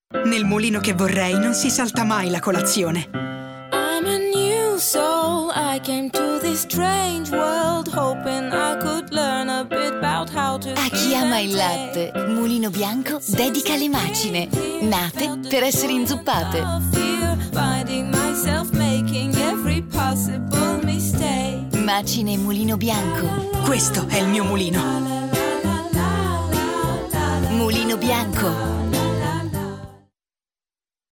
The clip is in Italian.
Nel mulino che vorrei non si salta mai la colazione. I'm a new soul. I came to this strange world hoping I could learn a bit about how to. A chi ama il latte, Mulino Bianco dedica le macine, nate per essere inzuppate. Finding myself making every possible mistake. Macine Mulino Bianco. Questo è il mio mulino. Mulino Bianco.